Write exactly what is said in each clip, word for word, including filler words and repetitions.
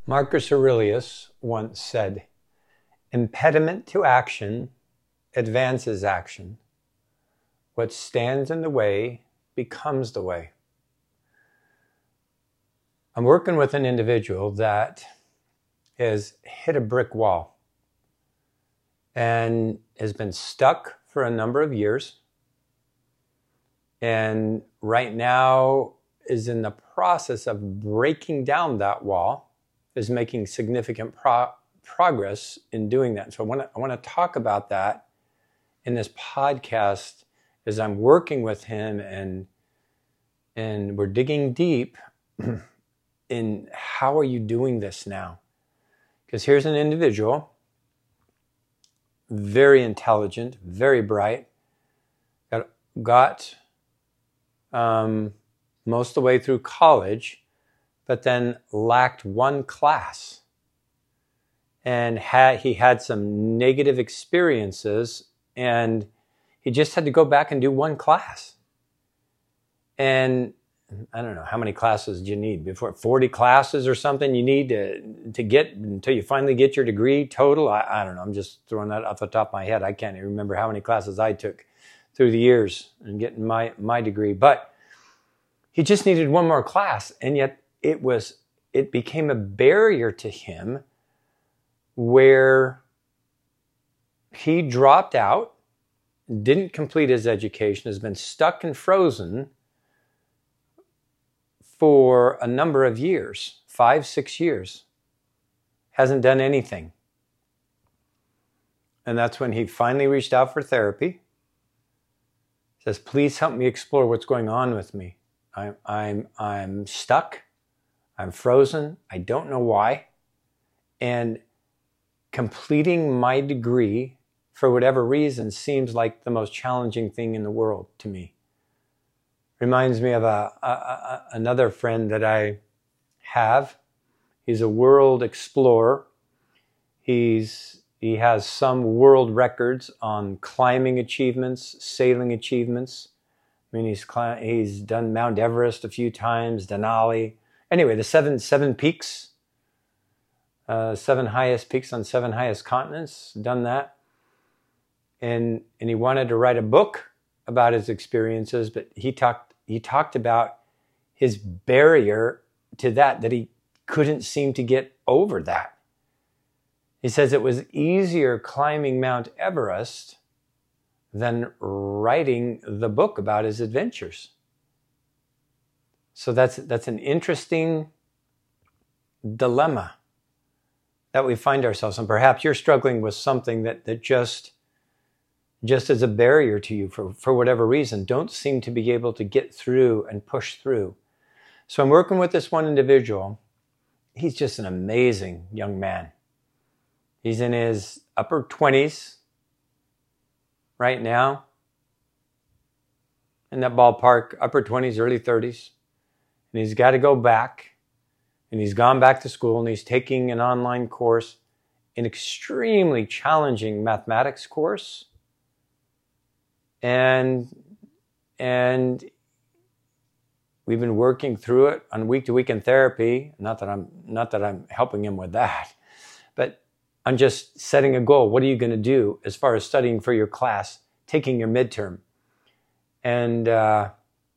Marcus Aurelius once said, "Impediment to action advances action. What stands in the way becomes the way." I'm working with an individual that has hit a brick wall and has been stuck for a number of years, and right now is in the process of breaking down that wall, is making significant pro- progress in doing that. So I want to I want to talk about that in this podcast as I'm working with him, and and we're digging deep in how are you doing this now? Because here's an individual, very intelligent, very bright, got, got um, most of the way through college, but then lacked one class. And had, he had some negative experiences, and he just had to go back and do one class. And I don't know, how many classes do you need before? forty classes or something you need to to get until you finally get your degree total? I, I don't know. I'm just throwing that off the top of my head. I can't even remember how many classes I took through the years in getting my, my degree. But he just needed one more class, and yet it was it became a barrier to him where he dropped out, didn't complete his education, has been stuck and frozen for a number of years, five, six years, hasn't done anything. And that's when he finally reached out for therapy. Says, "Please help me explore what's going on with me. I'm, I'm, I'm stuck. I'm frozen. I don't know why. And completing my degree, for whatever reason, seems like the most challenging thing in the world to me." Reminds me of a, a, a another friend that I have. He's a world explorer. He's he has some world records on climbing achievements, sailing achievements. I mean, he's he's done Mount Everest a few times, Denali. Anyway, the seven seven peaks, uh, seven highest peaks on seven highest continents. Done that, and and he wanted to write a book about his experiences, but he talked he talked about his barrier to that, that he couldn't seem to get over that. He says it was easier climbing Mount Everest than writing the book about his adventures. So that's that's an interesting dilemma that we find ourselves in. Perhaps you're struggling with something that, that just just as a barrier to you for, for whatever reason, don't seem to be able to get through and push through. So I'm working with this one individual. He's just an amazing young man. He's in his upper twenties right now, in that ballpark, upper twenties, early thirties. And he's got to go back, and he's gone back to school, and he's taking an online course, an extremely challenging mathematics course. And, and we've been working through it on week-to-week in therapy. Not that I'm, not that I'm helping him with that, but I'm just setting a goal. What are you going to do as far as studying for your class, taking your midterm? And, uh,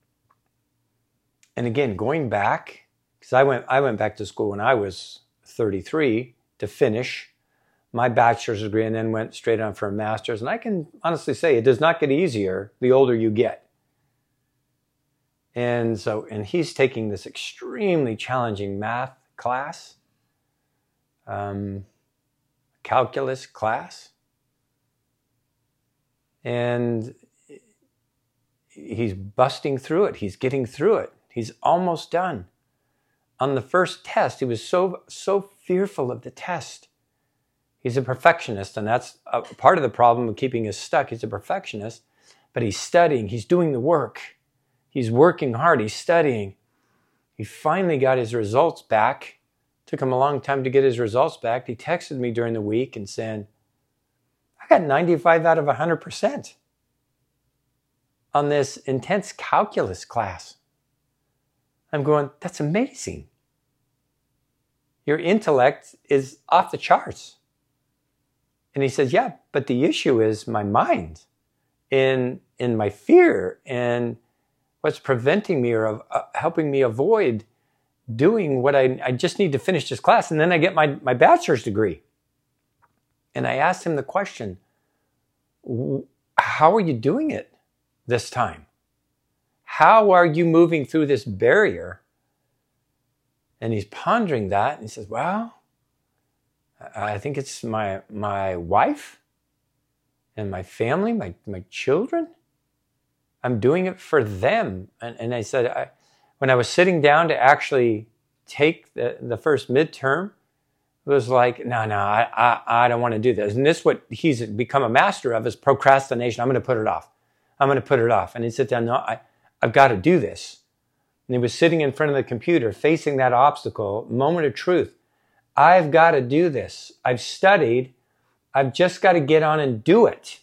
and again, going back, because I went, I went back to school when I was thirty-three to finish my bachelor's degree, and then went straight on for a master's. And I can honestly say it does not get easier the older you get. And so, and he's taking this extremely challenging math class, um, calculus class. And he's busting through it. He's getting through it. He's almost done. On the first test, he was so, so fearful of the test. He's a perfectionist, and that's a part of the problem of keeping us stuck. He's a perfectionist, but he's studying. He's doing the work. He's working hard. He's studying. He finally got his results back. Took him a long time to get his results back. He texted me during the week and saying, "I got ninety-five out of one hundred percent on this intense calculus class." I'm going, that's amazing. your intellect is off the charts. And he says, yeah, but the issue is my mind in, in my fear and what's preventing me or uh, helping me avoid doing what I, I just need to finish this class. And then I get my, my bachelor's degree. And I asked him the question, how are you doing it this time? How are you moving through this barrier? And he's pondering that. And he says, well, I think it's my my wife and my family, my, my children. I'm doing it for them. And, and I said, I, when I was sitting down to actually take the, the first midterm, it was like, no, no, I, I, I don't want to do this. And this is what he's become a master of is procrastination. I'm going to put it off. I'm going to put it off. And he'd sit down, no, I, I've got to do this. And he was sitting in front of the computer, facing that obstacle, moment of truth. I've got to do this. I've studied. I've just got to get on and do it.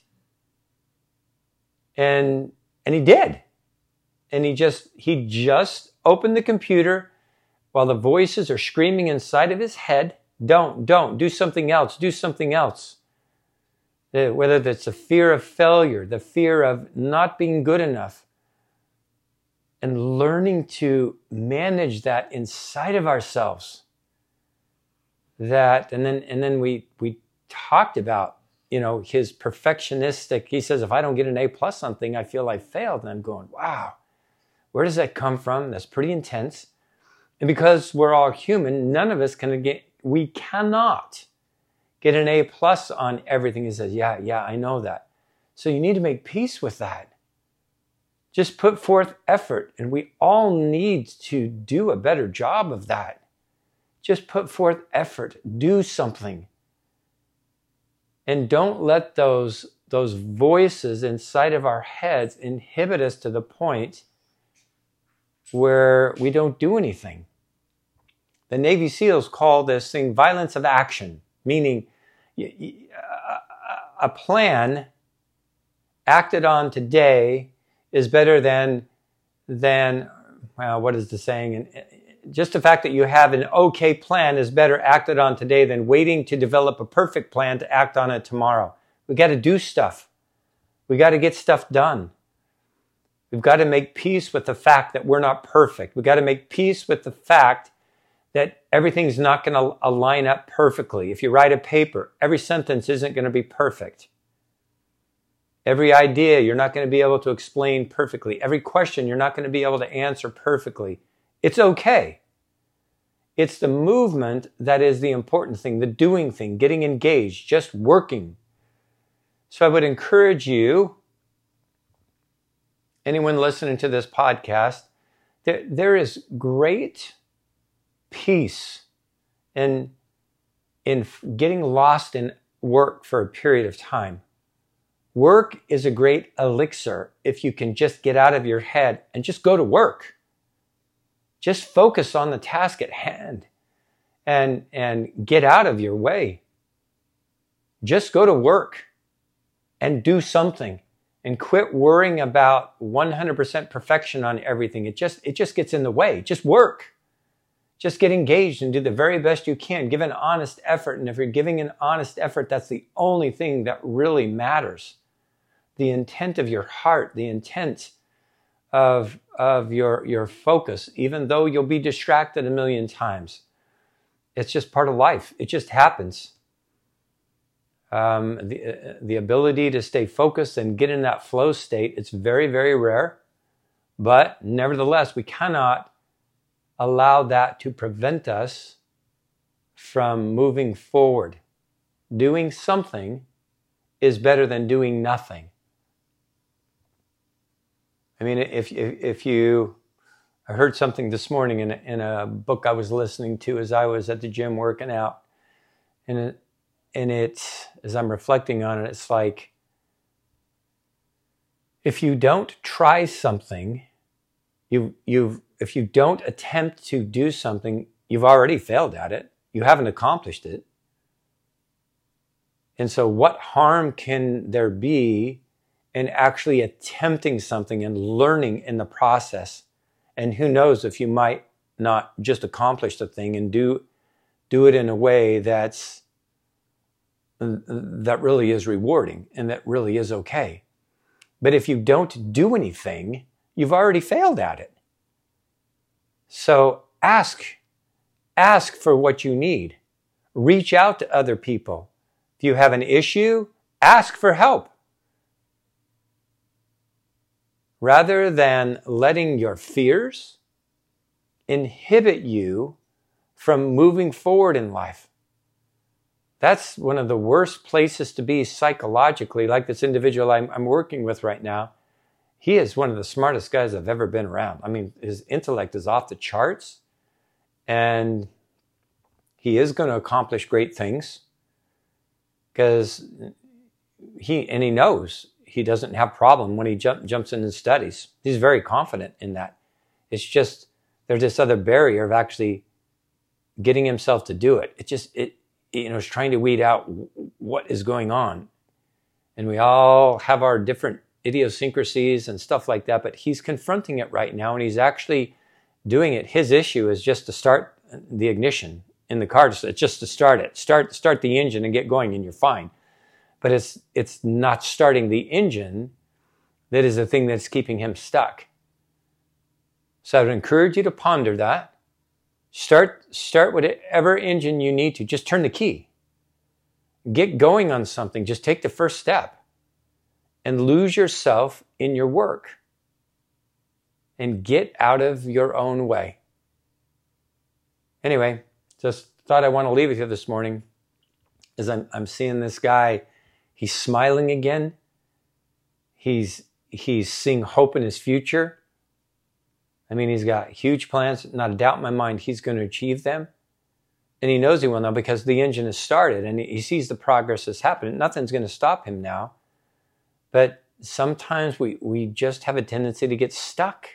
And, and he did. And he just, he just opened the computer while the voices are screaming inside of his head. Don't, don't, do something else, do something else. Whether that's the fear of failure, the fear of not being good enough, and learning to manage that inside of ourselves. That, and then, and then we, we talked about, you know, his perfectionistic, he says, if I don't get an A plus something, I feel I failed. And I'm going, wow, where does that come from? That's pretty intense. And because we're all human, none of us can get, we cannot get an A plus on everything. He says, yeah, yeah, I know that. So you need to make peace with that. Just put forth effort. And we all need to do a better job of that. Just put forth effort. Do something. And don't let those, those voices inside of our heads inhibit us to the point where we don't do anything. The Navy SEALs call this thing violence of action, meaning a plan acted on today is better than, than well, what is the saying? Just the fact that you have an okay plan is better acted on today than waiting to develop a perfect plan to act on it tomorrow. We got to do stuff. We got to get stuff done. We've got to make peace with the fact that we're not perfect. We've got to make peace with the fact that everything's not going to align up perfectly. If you write a paper, every sentence isn't going to be perfect. Every idea you're not going to be able to explain perfectly. Every question you're not going to be able to answer perfectly. It's okay. It's the movement that is the important thing, the doing thing, getting engaged, just working. So I would encourage you, anyone listening to this podcast, there, there is great peace in, in getting lost in work for a period of time. Work is a great elixir if you can just get out of your head and just go to work. Just focus on the task at hand and, and get out of your way. Just go to work and do something and quit worrying about one hundred percent perfection on everything. It just, it just gets in the way. Just work. Just get engaged and do the very best you can. Give an honest effort. And if you're giving an honest effort, that's the only thing that really matters. The intent of your heart, the intent of, of your, your focus, even though you'll be distracted a million times. It's just part of life. It just happens. Um, the, the ability to stay focused and get in that flow state, it's very, very rare. But nevertheless, we cannot allow that to prevent us from moving forward. Doing something is better than doing nothing. I mean, if, if, if you, I heard something this morning in a, in a book I was listening to as I was at the gym working out. And it, and it, as I'm reflecting on it, it's like, if you don't try something, you, you've, if you don't attempt to do something, you've already failed at it. You haven't accomplished it. And so what harm can there be in actually attempting something and learning in the process? And who knows if you might not just accomplish the thing and do do it in a way that's that really is rewarding and that really is okay. But if you don't do anything, you've already failed at it. So ask, ask for what you need. Reach out to other people. If you have an issue, ask for help. Rather than letting your fears inhibit you from moving forward in life. That's one of the worst places to be psychologically, like this individual I'm, I'm working with right now. He is one of the smartest guys I've ever been around. I mean, his intellect is off the charts, and he is going to accomplish great things because he, and he knows he doesn't have problem when he jump, jumps in and studies. He's very confident in that. It's just, there's this other barrier of actually getting himself to do it. It just, it, you know, is trying to weed out what is going on. And we all have our different idiosyncrasies and stuff like that, but he's confronting it right now, and he's actually doing it. His issue is just to start the ignition in the car. It's just to start it. Start, start the engine and get going, and you're fine. But it's, it's not starting the engine that is the thing that's keeping him stuck. So I would encourage you to ponder that. Start, start whatever engine you need to. Just turn the key. Get going on something. Just take the first step and lose yourself in your work and get out of your own way. Anyway, just thought I want to leave with you this morning as I'm, I'm seeing this guy. He's smiling again. He's, he's seeing hope in his future. I mean, he's got huge plans. Not a doubt in my mind he's going to achieve them. And he knows he will now because the engine has started and he sees the progress that's happening. Nothing's going to stop him now. But sometimes we, we just have a tendency to get stuck.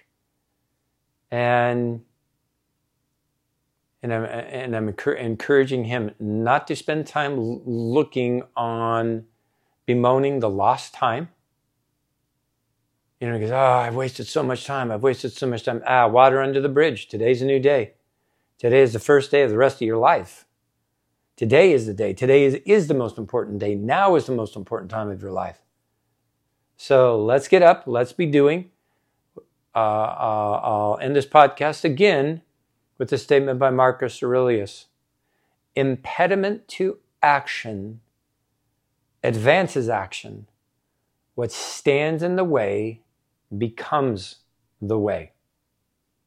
And, and I'm, and I'm encouraging him not to spend time looking on bemoaning the lost time. You know, he goes, oh, I've wasted so much time. I've wasted so much time. Ah, water under the bridge. Today's a new day. Today is the first day of the rest of your life. Today is the day. Today is, is the most important day. Now is the most important time of your life. So let's get up. Let's be doing. Uh, uh, I'll end this podcast again with a statement by Marcus Aurelius. Impediment to action advances action. What stands in the way becomes the way.